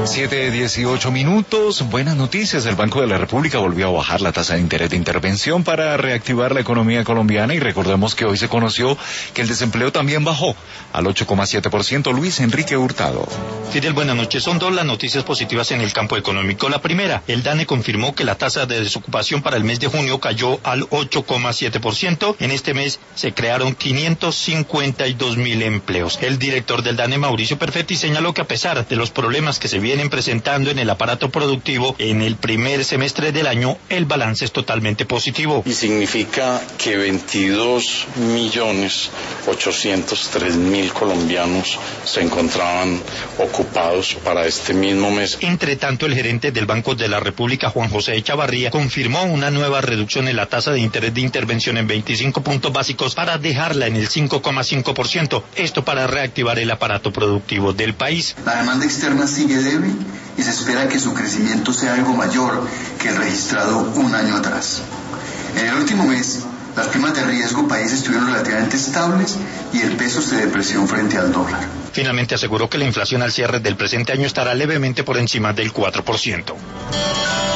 7:18. Buenas noticias. El Banco de la República volvió a bajar la tasa de interés de intervención para reactivar la economía colombiana y recordemos que hoy se conoció que el desempleo también bajó al 8,7%. Luis Enrique Hurtado. Fidel, buenas noches. Son dos las noticias positivas en el campo económico. La primera, el DANE confirmó que la tasa de desocupación para el mes de junio cayó al 8,7%. En este mes se crearon 552.000 empleos. El director del DANE, Mauricio Perfetti, señaló que a pesar de los problemas que se vienen presentando en el aparato productivo en el primer semestre del año, el balance es totalmente positivo. Y significa que 22.803.000 colombianos se encontraban ocupados para este mismo mes. Entre tanto, el gerente del Banco de la República, Juan José Echavarría, confirmó una nueva reducción en la tasa de interés de intervención en 25 puntos básicos para dejarla en el 5,5%. Esto para reactivar el aparato productivo del país. La demanda externa sigue débil y se espera que su crecimiento sea algo mayor que el registrado un año atrás. En el último mes, las primas de riesgo país estuvieron relativamente estables y el peso se depreció frente al dólar. Finalmente aseguró que la inflación al cierre del presente año estará levemente por encima del 4%.